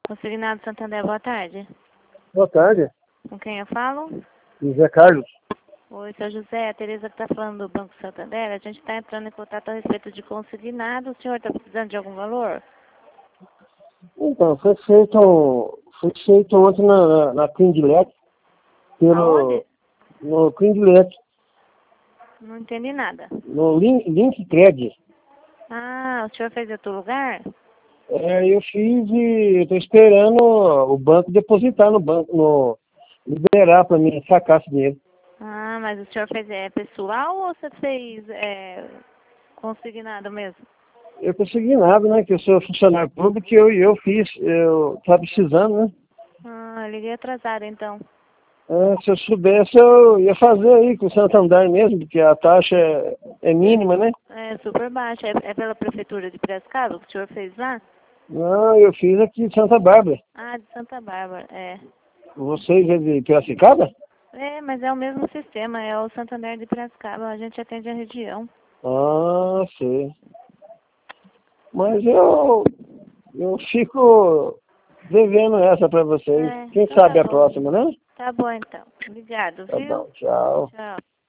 Consignado Santander, boa tarde. Boa tarde, Com quem eu falo? José Carlos. Oi, seu José, a Tereza que está falando do Banco Santander. A gente está entrando em contato a respeito de consignado. O senhor está precisando de algum valor? Então, foi feito ontem na Crindilet, Aonde? no Crindilet, Não entendi nada. no Link Credit. Ah, o senhor fez em outro lugar? Eu fiz e estou esperando o banco depositar no banco, liberar para mim sacar esse dinheiro. Ah, mas o senhor fez pessoal ou você fez consignado mesmo? Eu consegui nada, né? Que eu sou funcionário público e eu fiz, eu estava precisando, né? Ah, liguei atrasada então. Se eu soubesse, eu ia fazer aí com o Santander mesmo, porque a taxa é mínima, né? É super baixa. É pela prefeitura de Piracicaba que o senhor fez lá? Não, eu fiz aqui de Santa Bárbara. Ah, de Santa Bárbara, é. Vocês é de Piracicaba? É, mas é o mesmo sistema, é o Santander de Piracicaba, a gente atende a região. Ah, sei. Mas eu fico devendo essa para vocês. É, Quem então tá sabe a bom. próxima, né? Tá bom então. Obrigado, Tá viu? bom, tchau. Tchau.